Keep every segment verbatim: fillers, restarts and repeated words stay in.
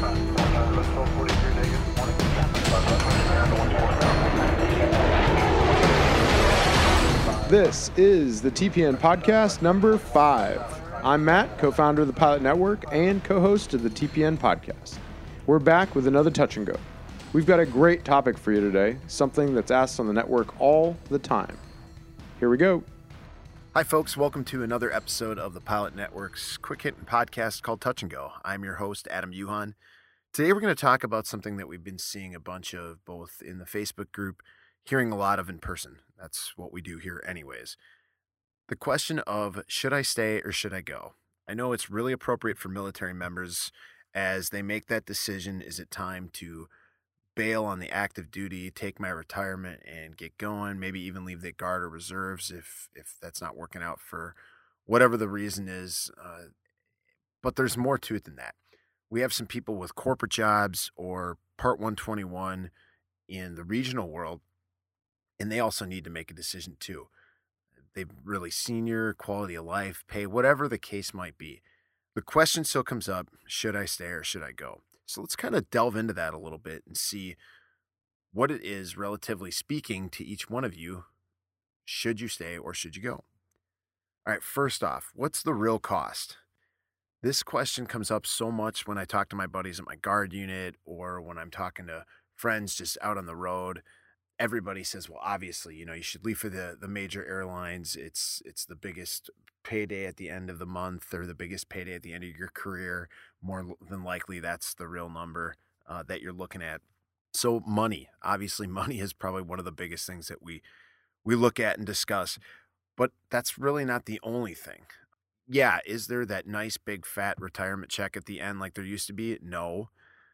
This is the T P N Podcast number five. I'm Matt, co-founder of the Pilot Network and co-host of the T P N Podcast. We're back with another Touch and Go. We've got a great topic for you today, something that's asked on the network all the time. Here we go. Hi, folks. Welcome to another episode of the Pilot Network's quick hitting podcast called Touch and Go. I'm your host, Adam Yuhan. Today, we're going to talk about something that we've been seeing a bunch of both in the Facebook group, hearing a lot of in person. That's what we do here anyways. The question of, should I stay or should I go? I know it's really appropriate for military members as they make that decision. Is it time to bail on the active duty, take my retirement and get going, maybe even leave the guard or reserves if if that's not working out for whatever the reason is. Uh, but there's more to it than that. We have some people with corporate jobs or Part one twenty-one in the regional world, and they also need to make a decision too. They've really senior, quality of life, pay, whatever the case might be. The question still comes up, should I stay or should I go? So let's kind of delve into that a little bit and see what it is, relatively speaking, to each one of you. Should you stay or should you go? All right, first off, what's the real cost? This question comes up so much when I talk to my buddies at my guard unit or when I'm talking to friends just out on the road. Everybody says, well, obviously, you know, you should leave for the, the major airlines. It's it's the biggest payday at the end of the month or the biggest payday at the end of your career. More than likely, that's the real number uh, that you're looking at. So money, obviously, money is probably one of the biggest things that we we look at and discuss. But that's really not the only thing. Yeah, is there that nice big fat retirement check at the end like there used to be? No.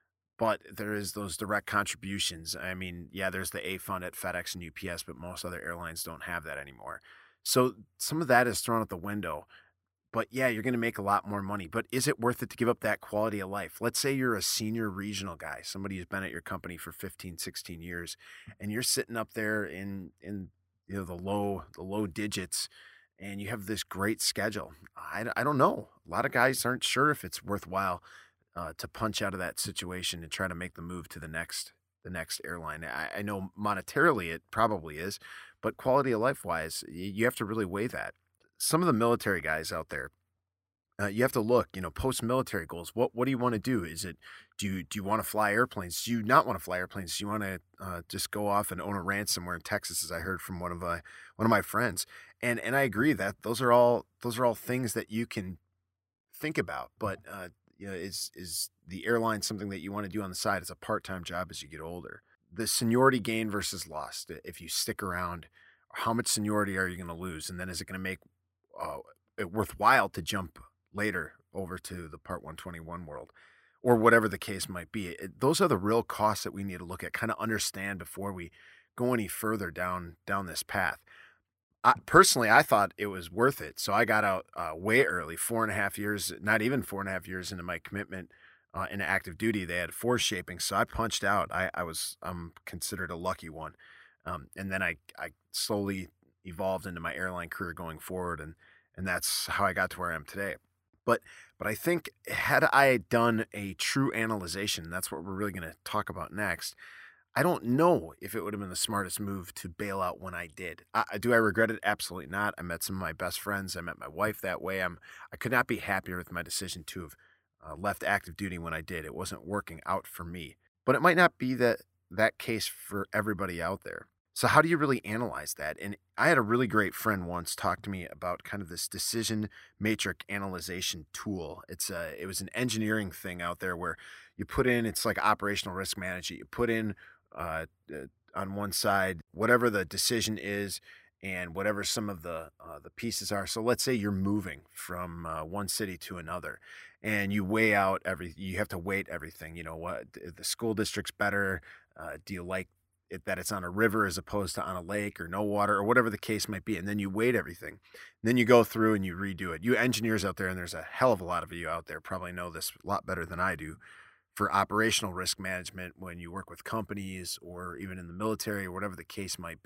But there is those direct contributions. I mean, yeah, there's the A fund at FedEx and U P S, but most other airlines don't have that anymore. So some of that is thrown out the window. But yeah, you're going to make a lot more money. But is it worth it to give up that quality of life? Let's say you're a senior regional guy, somebody who's been at your company for fifteen, sixteen years, and you're sitting up there in in you know the low the low digits, and you have this great schedule. I, I don't know. A lot of guys aren't sure if it's worthwhile Uh, to punch out of that situation and try to make the move to the next the next airline. I, I know monetarily it probably is, but quality of life wise, you, you have to really weigh that. Some of the military guys out there, uh, you have to look, you know, post-military goals. What what do you want to do? Is it do you do you want to fly airplanes? Do you not want to fly airplanes? Do you want to uh, just go off and own a ranch somewhere in Texas, as I heard from one of my one of my friends? And and I agree that those are all those are all things that you can think about, but uh, you know, is is the airline something that you want to do on the side as a part-time job as you get older? The seniority gain versus loss. If you stick around, how much seniority are you going to lose? And then is it going to make uh, it worthwhile to jump later over to the Part one twenty-one world or whatever the case might be? It, those are the real costs that we need to look at, kind of understand before we go any further down down this path. I, personally, I thought it was worth it. So I got out uh, way early, four and a half years, not even four and a half years into my commitment uh, in active duty. They had force shaping. So I punched out. I, I was, I'm considered a lucky one. Um, and then I, I slowly evolved into my airline career going forward. And, and that's how I got to where I am today. But, but I think had I done a true analyzation, that's what we're really going to talk about next. I don't know if it would have been the smartest move to bail out when I did. I, do I regret it? Absolutely not. I met some of my best friends. I met my wife that way. I'm, I could not be happier with my decision to have uh, left active duty when I did. It wasn't working out for me. But it might not be that, that case for everybody out there. So how do you really analyze that? And I had a really great friend once talk to me about kind of this decision matrix analyzation tool. It's a, it was an engineering thing out there where you put in, it's like operational risk management. You put in Uh, on one side, whatever the decision is and whatever some of the uh, the pieces are. So let's say you're moving from uh, one city to another and you weigh out every, you have to weight everything. You know, what the school district's better. Uh, do you like it that it's on a river as opposed to on a lake or no water or whatever the case might be? And then you weight everything. And then you go through and you redo it. You engineers out there, and there's a hell of a lot of you out there probably know this a lot better than I do, for operational risk management when you work with companies or even in the military or whatever the case might be.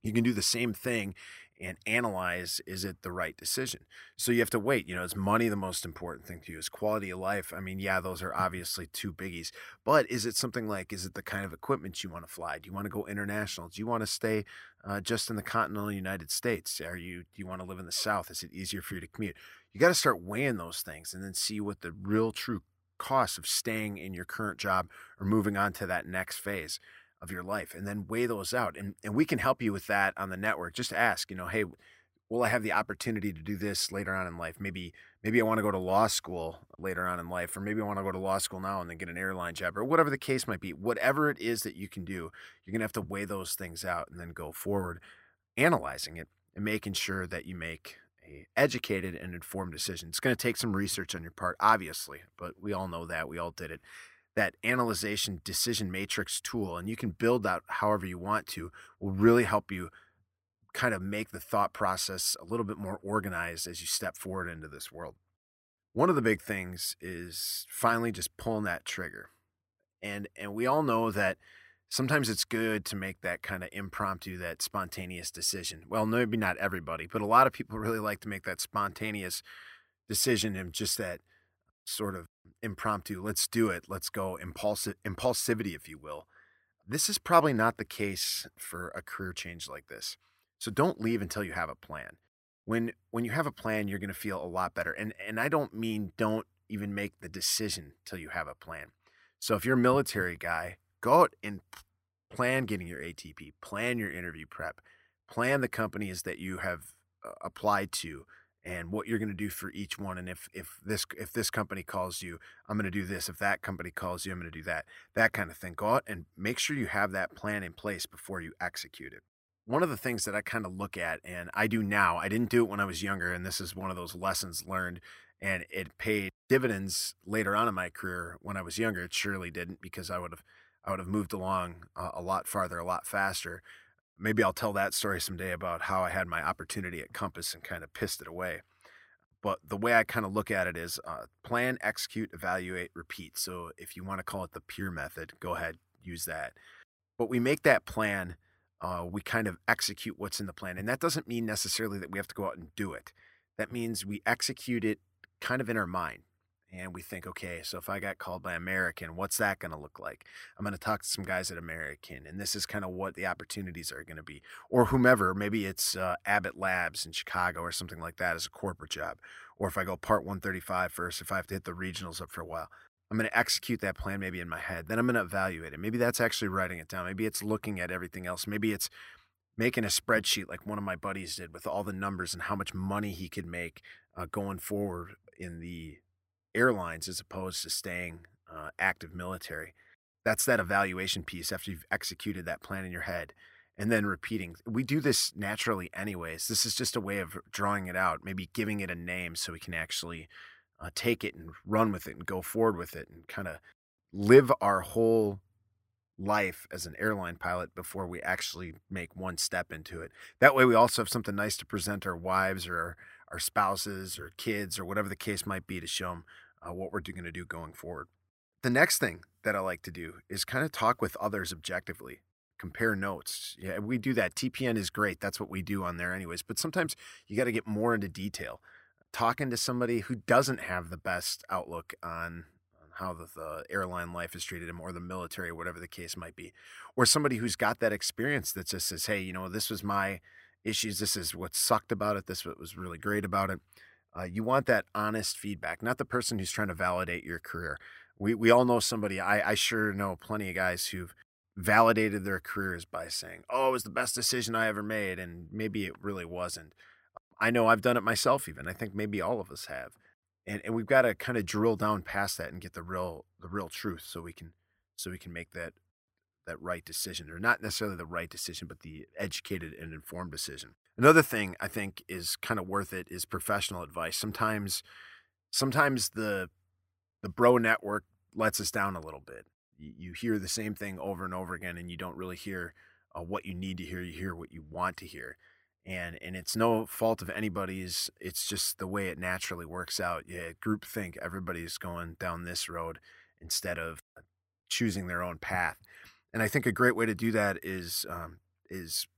You can do the same thing and analyze, is it the right decision? So you have to wait. You know, is money the most important thing to you? Is quality of life? I mean, yeah, those are obviously two biggies. But is it something like, is it the kind of equipment you want to fly? Do you want to go international? Do you want to stay uh, just in the continental United States? Are you, do you want to live in the South? Is it easier for you to commute? You got to start weighing those things and then see what the real true cost of staying in your current job or moving on to that next phase of your life, and then weigh those out. And, and we can help you with that on the network. Just ask, you know, hey, will I have the opportunity to do this later on in life? Maybe, maybe I want to go to law school later on in life, or maybe I want to go to law school now and then get an airline job, or whatever the case might be. Whatever it is that you can do, you're going to have to weigh those things out and then go forward, analyzing it and making sure that you make a educated and informed decision. It's going to take some research on your part, obviously, but we all know that. We all did it. That analyzation decision matrix tool, and you can build that however you want to, will really help you kind of make the thought process a little bit more organized as you step forward into this world. One of the big things is finally just pulling that trigger. And and we all know that sometimes it's good to make that kind of impromptu, that spontaneous decision. Well, maybe not everybody, but a lot of people really like to make that spontaneous decision and just that sort of impromptu, let's do it, let's go, impulsive impulsivity, if you will. This is probably not the case for a career change like this. So don't leave until you have a plan. When when you have a plan, you're going to feel a lot better. And and I don't mean don't even make the decision till you have a plan. So if you're a military guy, go out and plan getting your A T P, plan your interview prep, plan the companies that you have uh, applied to, and what you're going to do for each one. And if if this if this company calls you, I'm going to do this. If that company calls you, I'm going to do that. That kind of thing. Go out and make sure you have that plan in place before you execute it. One of the things that I kind of look at, and I do now, I didn't do it when I was younger, and this is one of those lessons learned, and it paid dividends later on in my career. When I was younger, it surely didn't, because I would have I would have moved along uh, a lot farther, a lot faster. Maybe I'll tell that story someday about how I had my opportunity at Compass and kind of pissed it away. But the way I kind of look at it is uh, plan, execute, evaluate, repeat. So if you want to call it the PEER method, go ahead, use that. But we make that plan, uh, we kind of execute what's in the plan. And that doesn't mean necessarily that we have to go out and do it. That means we execute it kind of in our mind. And we think, okay, so if I got called by American, what's that going to look like? I'm going to talk to some guys at American, and this is kind of what the opportunities are going to be. Or whomever, maybe it's uh, Abbott Labs in Chicago or something like that as a corporate job. Or if I go Part one thirty-five first, if I have to hit the regionals up for a while, I'm going to execute that plan maybe in my head. Then I'm going to evaluate it. Maybe that's actually writing it down. Maybe it's looking at everything else. Maybe it's making a spreadsheet like one of my buddies did with all the numbers and how much money he could make uh, going forward in the airlines as opposed to staying uh, active military. That's that evaluation piece after you've executed that plan in your head, and then repeating. We do this naturally anyways. This is just a way of drawing it out, maybe giving it a name so we can actually uh, take it and run with it and go forward with it and kind of live our whole life as an airline pilot before we actually make one step into it. That way we also have something nice to present our wives or our, our spouses or kids or whatever the case might be to show them uh, what we're going to do going forward. The next thing that I like to do is kind of talk with others objectively, compare notes. Yeah, we do that. T P N is great. That's what we do on there anyways. But sometimes you got to get more into detail. Talking to somebody who doesn't have the best outlook on how the, the airline life has treated him, or the military, whatever the case might be, or somebody who's got that experience that just says, hey, you know, this was my issues. This is what sucked about it. This is what was really great about it. Uh, you want that honest feedback, not the person who's trying to validate your career. We we all know somebody, I, I sure know plenty of guys who've validated their careers by saying, oh, it was the best decision I ever made. And maybe it really wasn't. I know I've done it myself even. I think maybe all of us have. And and we've got to kind of drill down past that and get the real the real truth so we can so we can make that that right decision, or not necessarily the right decision, but the educated and informed decision. Another thing I think is kind of worth it is professional advice. Sometimes sometimes the the bro network lets us down a little bit. You, you hear the same thing over and over again, and you don't really hear uh, what you need to hear. You hear what you want to hear. And and it's no fault of anybody's. It's just the way it naturally works out. Yeah, groupthink. Everybody's going down this road instead of choosing their own path. And I think a great way to do that is um, is uh,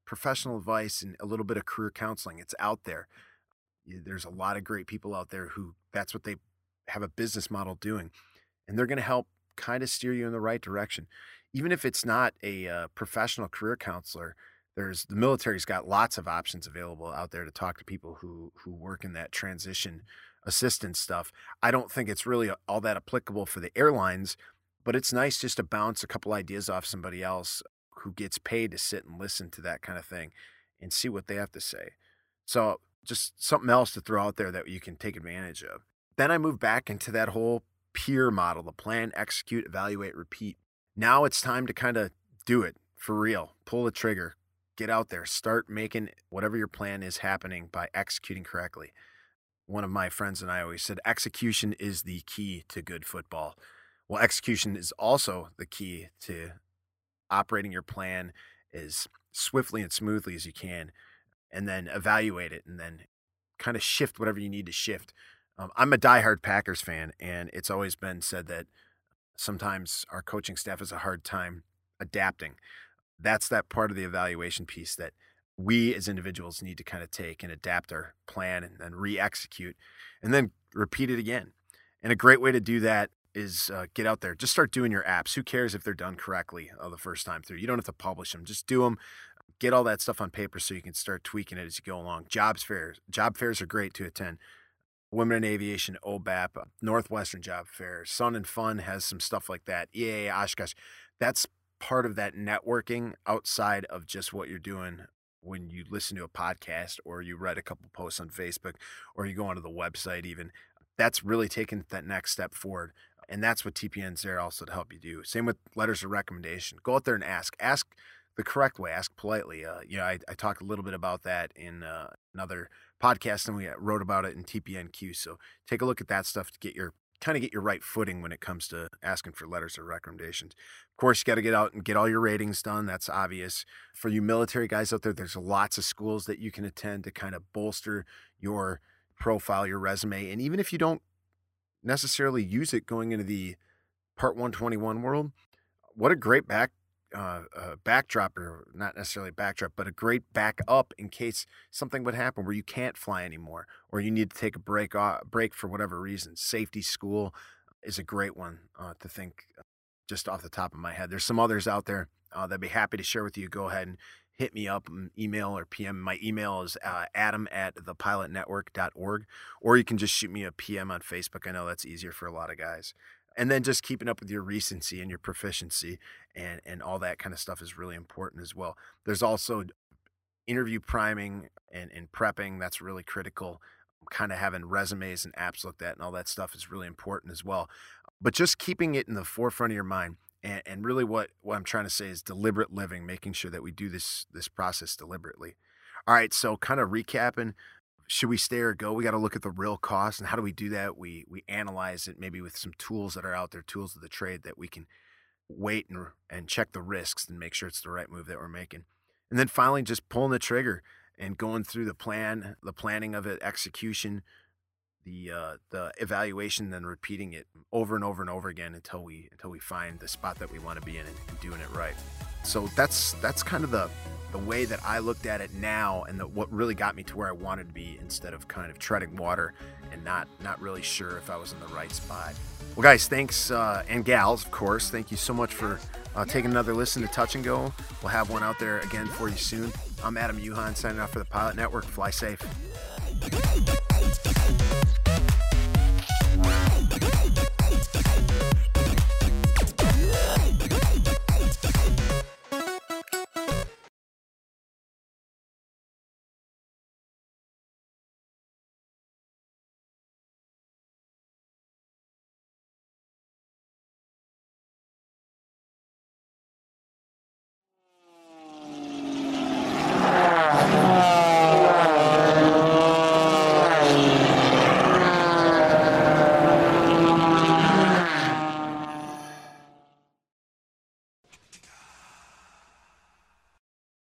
professional advice and a little bit of career counseling. It's out there. There's a lot of great people out there who that's what they have a business model doing, and they're going to help kind of steer you in the right direction. Even if it's not a uh, professional career counselor, there's the military's got lots of options available out there to talk to people who who work in that transition assistance stuff. I don't think it's really all that applicable for the airlines, but it's nice just to bounce a couple ideas off somebody else who gets paid to sit and listen to that kind of thing and see what they have to say. So just something else to throw out there that you can take advantage of. Then I moved back into that whole peer model, the plan, execute, evaluate, repeat. Now it's time to kind of do it for real. Pull the trigger, get out there, start making whatever your plan is happening by executing correctly. One of my friends and I always said, execution is the key to good football. Well, execution is also the key to operating your plan as swiftly and smoothly as you can, and then evaluate it and then kind of shift whatever you need to shift. Um, I'm a diehard Packers fan, and it's always been said that sometimes our coaching staff has a hard time adapting. That's that part of the evaluation piece that we as individuals need to kind of take and adapt our plan and then re-execute and then repeat it again. And a great way to do that is uh, get out there. Just start doing your apps. Who cares if they're done correctly uh, the first time through? You don't have to publish them. Just do them. Get all that stuff on paper so you can start tweaking it as you go along. Jobs fairs. Job fairs are great to attend. Women in Aviation, O B A P, Northwestern Job Fair, Sun and Fun has some stuff like that. E A A, Oshkosh. That's part of that networking outside of just what you're doing when you listen to a podcast or you read a couple posts on Facebook or you go onto the website even. That's really taking that next step forward. And that's what T P N's there also to help you do. Same with letters of recommendation. Go out there and ask. Ask the correct way. Ask politely. Uh, you know, I, I talked a little bit about that in uh, another podcast, and we wrote about it in T P N Q. So take a look at that stuff to get your kind of get your right footing when it comes to asking for letters of recommendations. Of course, you got to get out and get all your ratings done. That's obvious. For you military guys out there, there's lots of schools that you can attend to kind of bolster your profile, your resume. And even if you don't necessarily use it going into the Part one twenty-one world, what a great back uh, uh, backdrop, or not necessarily backdrop, but a great backup in case something would happen where you can't fly anymore or you need to take a break off, break for whatever reason. Safety school is a great one uh, to think just off the top of my head. There's some others out there uh, that'd be happy to share with you. Go ahead and hit me up, email or P M. My email is uh, adam at the pilot network dot org, or you can just shoot me a P M on Facebook. I know that's easier for a lot of guys. And then just keeping up with your recency and your proficiency and, and all that kind of stuff is really important as well. There's also interview priming and, and prepping. That's really critical. Kind of having resumes and apps looked at and all that stuff is really important as well. But just keeping it in the forefront of your mind. And, and really what, what I'm trying to say is deliberate living, making sure that we do this, this process deliberately. All right, so kind of recapping, should we stay or go? We got to look at the real cost, and how do we do that? We we analyze it maybe with some tools that are out there, tools of the trade that we can wait and, and check the risks and make sure it's the right move that we're making. And then finally, just pulling the trigger and going through the plan, the planning of it, execution, the uh, the evaluation, then repeating it over and over and over again until we until we find the spot that we want to be in and, and doing it right. So that's that's kind of the the way that I looked at it now, and the, what really got me to where I wanted to be, instead of kind of treading water and not not really sure if I was in the right spot. Well, guys, thanks, uh, and gals, of course, thank you so much for uh, taking another listen to Touch and Go. We'll have one out there again for you soon. I'm Adam Yuhan, signing off for the Pilot Network. Fly safe.